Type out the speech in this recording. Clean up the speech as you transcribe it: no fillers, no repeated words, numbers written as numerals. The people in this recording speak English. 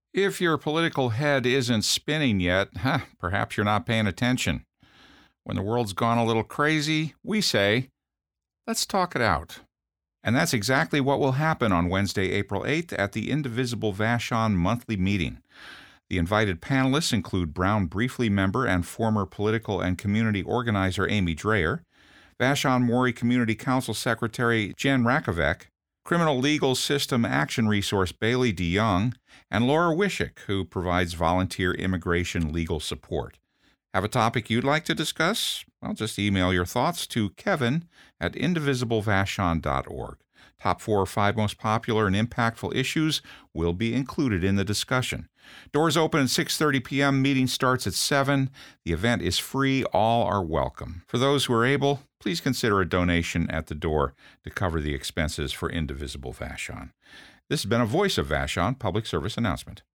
If your political head isn't spinning yet, perhaps you're not paying attention. When the world's gone a little crazy, we say, let's talk it out. And that's exactly what will happen on Wednesday, April 8th at the Indivisible Vashon monthly meeting. The invited panelists include Brown Briefly member and former political and community organizer Amy Dreyer, Vashon Maury Community Council Secretary Jen Rakovic, Criminal Legal System Action Resource Bailey DeYoung, and Laura Wishick, who provides volunteer immigration legal support. Have a topic you'd like to discuss? Well, just email your thoughts to kevin@indivisiblevashon.org. Top 4 or 5 most popular and impactful issues will be included in the discussion. Doors open at 6:30 p.m. Meeting starts at 7. The event is free. All are welcome. For those who are able, please consider a donation at the door to cover the expenses for Indivisible Vashon. This has been a Voice of Vashon public service announcement.